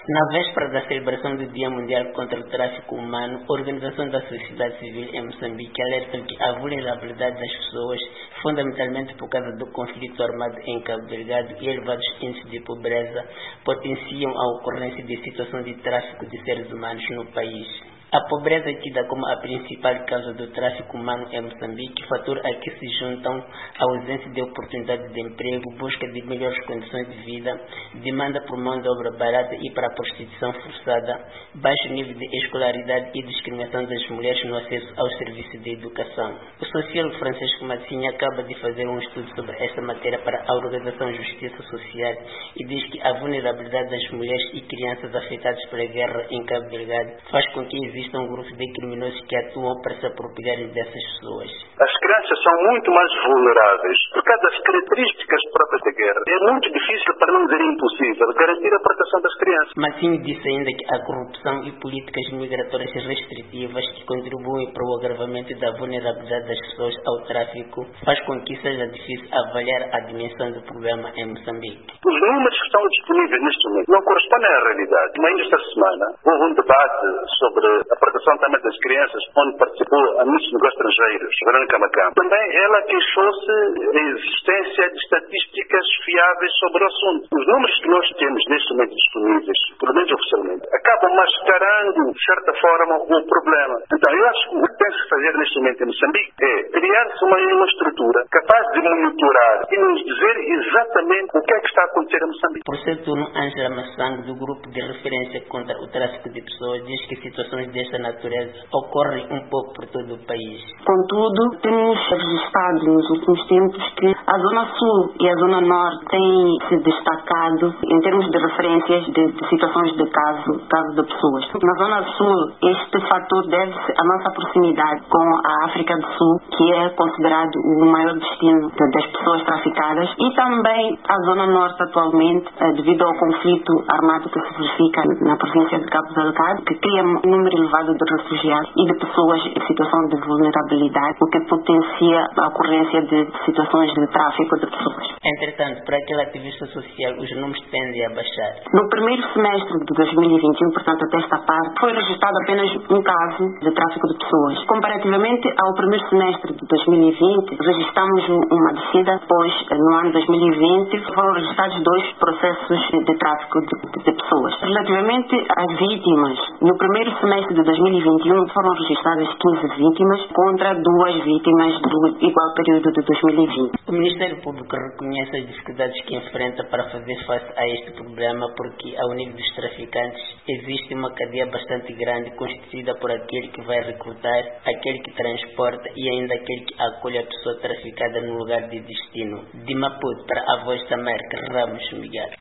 Na véspera da celebração do Dia Mundial contra o Tráfico Humano, a Organização da Sociedade Civil em Moçambique alerta que a vulnerabilidade das pessoas, fundamentalmente por causa do conflito armado em Cabo Delgado e elevados índices de pobreza, potenciam a ocorrência de situações de tráfico de seres humanos no país. A pobreza é tida como a principal causa do tráfico humano em Moçambique, fator a que se juntam a ausência de oportunidades de emprego, busca de melhores condições de vida, demanda por mão de obra barata e para a prostituição forçada, baixo nível de escolaridade e discriminação das mulheres no acesso aos serviços de educação. O sociólogo Francisco Massinha acaba de fazer um estudo sobre esta matéria para a Organização Justiça Social e diz que a vulnerabilidade das mulheres e crianças afetadas pela guerra em Cabo Delgado faz com que existam grupos de criminosos que atuam para se apropriarem dessas pessoas. As crianças são muito mais vulneráveis por causa das características próprias da guerra. É muito difícil, para não dizer impossível, garantir a proteção das crianças. Massinho disse ainda que a corrupção e políticas migratórias restritivas que contribuem para o agravamento da vulnerabilidade das pessoas ao tráfico faz com que seja difícil avaliar a dimensão do problema em Moçambique. Os números que estão disponíveis neste momento não correspondem à realidade. Ainda esta semana houve um debate sobre a proteção também das crianças, onde participou a ministra dos Negócios Estrangeiros, Verónica Macam. Também ela queixou-se da existência de estatísticas fiáveis sobre o assunto. Os números que nós temos neste momento disponíveis, pelo menos oficialmente, acabam mascarando, de certa forma, o problema. Então, eu acho que o que tem-se fazer neste momento em Moçambique é criar-se uma estrutura capaz de monitorar e nos dizer exatamente o que é que está a acontecer em Moçambique. Por seu turno, Ângela Massango, do Grupo de Referência contra o Tráfico de Pessoas, diz que situações desta natureza ocorrem um pouco por todo o país. Contudo, temos registrado nos últimos tempos que a Zona Sul e a Zona Norte têm se destacado em termos de referências de situações de caso de pessoas. Na Zona Sul, este fator deve-se à nossa proximidade com a África do Sul, que é considerado o maior destino das pessoas traficadas, e também a Zona Norte atualmente, devido ao conflito armado que se verifica na província de Cabo Delgado, que cria um número elevado de refugiados e de pessoas em situação de vulnerabilidade, o que potencia a ocorrência de situações de tráfico de pessoas. Entretanto, para aquele ativista social, os números tendem a baixar. No primeiro semestre de 2021, portanto até esta parte, foi registrado apenas um caso de tráfico de pessoas. Comparativamente ao primeiro semestre de 2020, registramos uma descida, pois no ano 2020 foram registrados 2 processos de tráfico de pessoas. Relativamente às vítimas, no primeiro semestre de 2021 foram registradas 15 vítimas contra 2 vítimas do igual período de 2020. O Ministério Público reconhece as dificuldades que enfrenta para fazer face a este problema porque, ao nível dos traficantes, existe uma cadeia bastante grande constituída por aquele que vai recrutar, aquele que transporta e ainda aquele que acolhe a pessoa traficada no lugar de destino. De Maputo, para a Voz da América, Ramos Miguel.